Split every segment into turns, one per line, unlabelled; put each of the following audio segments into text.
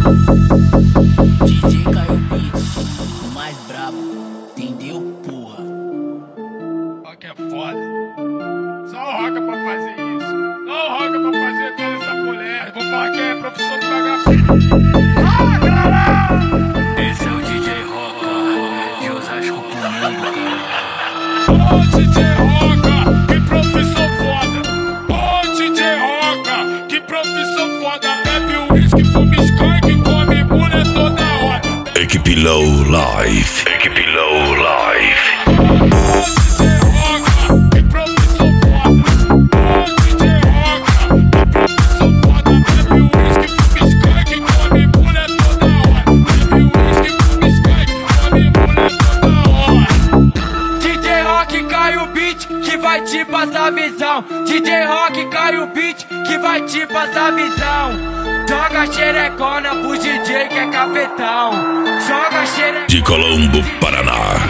DJ Caio Beats, o mais brabo, entendeu, porra?
Ó que é foda. Só o Roca pra fazer isso. Só o Roca pra fazer toda essa mulher. Vou falar que é professor de vagabundo. Ah, caralho!
Esse é o DJ Roca, de Osasco pro mundo, cara.
Ô DJ Roca, que profissão foda. Ô DJ Roca, que profissão foda. Bebe o uísque, fuma skunk, come mulher toda hora.
Equipe Low Life. Equipe Low Life.
Ô DJ Roca, que profissão foda. Ô DJ Roca, que profissão foda. Bebe o uísque, fuma skunk, come mulher toda hora. Bebe o uísque, fuma skunk, come mulher toda hora.
DJ Rock cai o beat que vai te passar visão. DJ Rock cai o beat que vai te passar visão. Joga xerecona pro DJ que é cafetão. Joga xerecona
De Colombo, Paraná.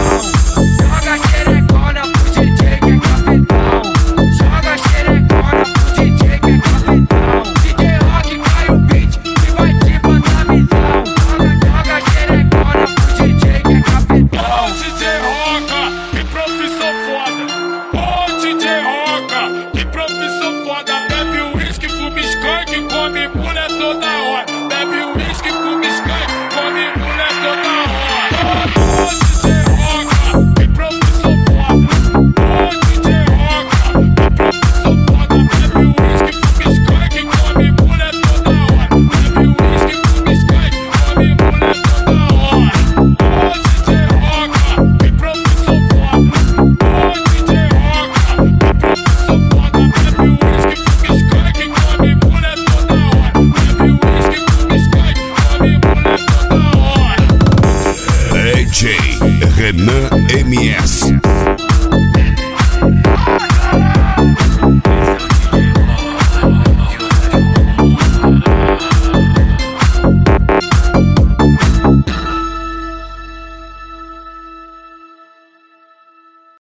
Joga xerecona pro DJ que é cafetão. Joga xerecona pro DJ que é cafetão. DJ Rock cai o beat que vai te passar visão. Joga xerecona pro DJ que é cafetão.
Ô DJ Roca, que profissão foda. Ô DJ Roca, que profissão foda. Bebe o uísque, fuma skunk, come mulher toda hora. Bebe o uísque, fuma skunk, come mulher toda hora. Ô DJ Roca, que profissão foda. Ô DJ Roca, que profissão foda. Bebe o uísque, fuma skunk, come mulher toda hora. Bebe o uísque, fuma skunk, come mulher toda hora. Ô DJ Roca, que profissão foda. Ô DJ Roca, que profissão foda. Bebe o uísque, fuma skunk, come mulher toda hora. Bebe o uísque, fuma skunk, come mulher toda hora.
DJ Renan MS.